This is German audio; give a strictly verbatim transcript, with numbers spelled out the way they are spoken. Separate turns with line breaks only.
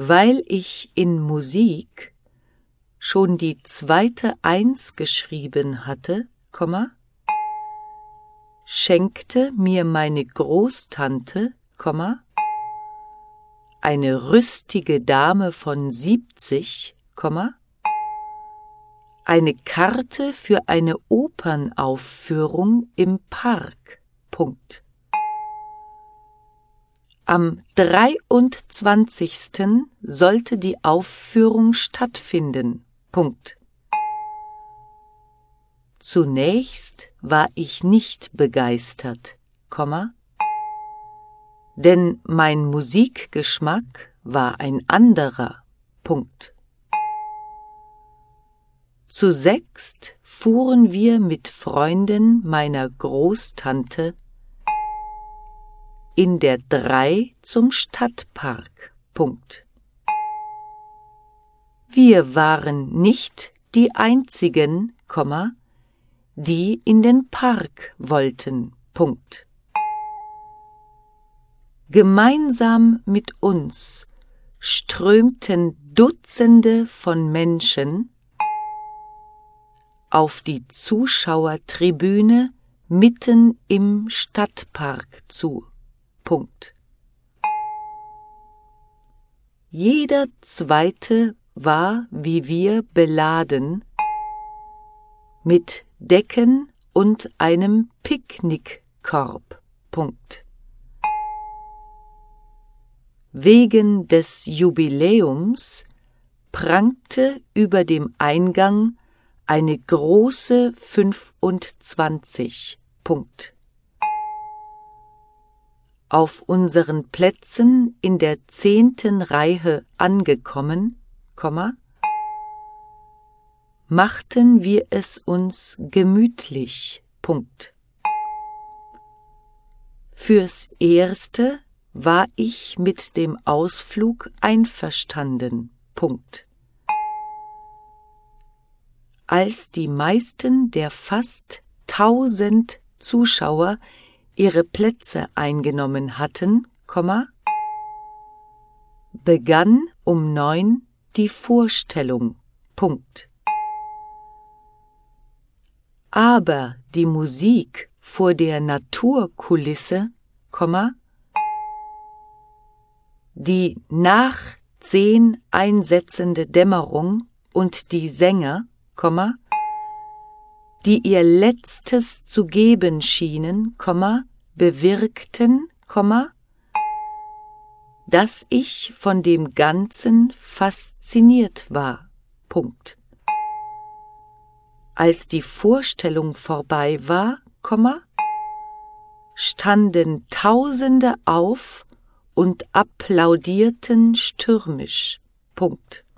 weil ich in Musik schon die zweite Eins geschrieben hatte, Komma, schenkte mir meine Großtante, Komma, eine rüstige Dame von siebzig, Komma, eine Karte für eine Opernaufführung im Park. Punkt. Am dreiundzwanzigsten sollte die Aufführung stattfinden. Punkt. Zunächst war ich nicht begeistert, Komma, denn mein Musikgeschmack war ein anderer. Punkt. Zu sechst fuhren wir mit Freunden meiner Großtante in der drei zum Stadtpark. Punkt. Wir waren nicht die einzigen, Komma, die in den Park wollten. Punkt. Gemeinsam mit uns strömten Dutzende von Menschen auf die Zuschauertribüne mitten im Stadtpark zu. Punkt. Jeder Zweite war wie wir beladen mit Decken und einem Picknickkorb. Punkt. Wegen des Jubiläums prangte über dem Eingang eine große fünfundzwanzig. Punkt. Auf unseren Plätzen in der zehnten Reihe angekommen, Komma, machten wir es uns gemütlich. Punkt. Fürs Erste war ich mit dem Ausflug einverstanden. Punkt. Als die meisten der fast tausend Zuschauer ihre Plätze eingenommen hatten, Komma, begann um neun die Vorstellung. Punkt. Aber die Musik vor der Naturkulisse, Komma, die nach zehn einsetzende Dämmerung und die Sänger, Komma, die ihr Letztes zu geben schienen, Komma, bewirkten, Komma, dass ich von dem Ganzen fasziniert war. Punkt. Als die Vorstellung vorbei war, Komma, standen Tausende auf und applaudierten stürmisch. Punkt.